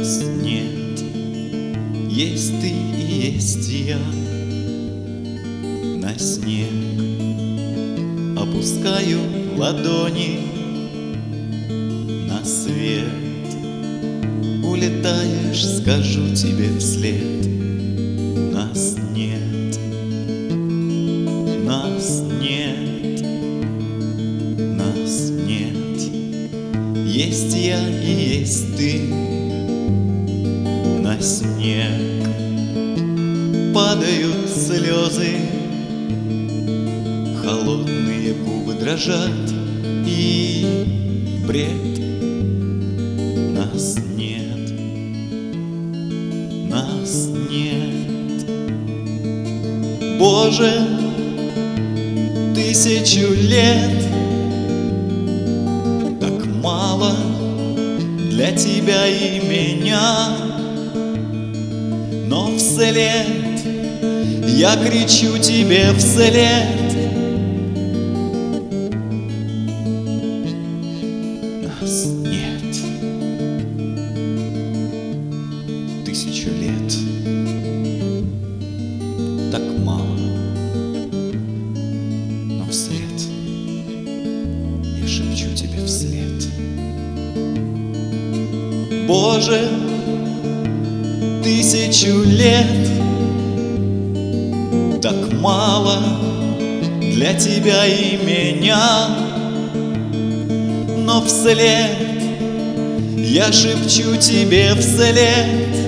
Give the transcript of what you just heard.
нас нет. Есть ты и есть я. На снег опускаю ладони, на свет улетаешь, скажу тебе вслед. Нас нет, нас нет, нас нет. Есть я и есть ты. На снег падают слезы, холодные губы дрожат и бред. Нас нет, нас нет. Боже, 1000 лет так мало для тебя и меня, но вслед я кричу тебе вслед. Нас нет. 1000 лет так мало, но вслед я шепчу тебе вслед. Боже, 1000 лет так мало для тебя и меня, но вслед я шепчу тебе вслед.